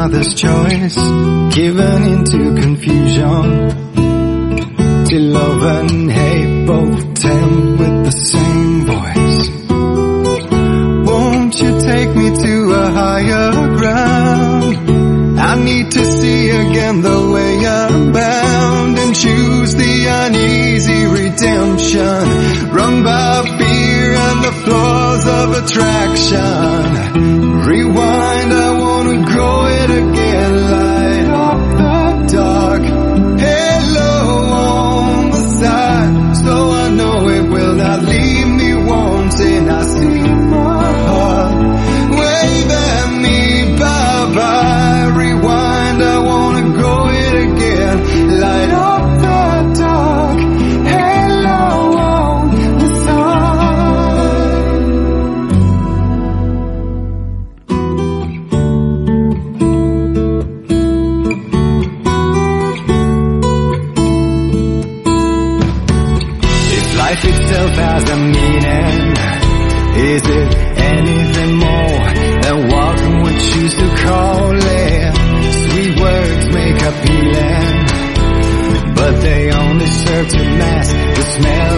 mother's choice, given into confusion, till love and hate both tempt with the same voice. Won't you take me to a higher ground? I need to see again the way I'm bound, and choose the uneasy redemption, run by fear and the flaws of attraction. Rewind, I wanna go it again, light up the dark, halo on the side, so I know it will not leave me wanting. I see my heart wave at me, bye-bye. Rewind, I wanna go it again, light up the dark, halo on the side. If life itself has a meaning, is it anything more than what one would choose to call it? Sweet words make appealing, but they only serve to mask the smell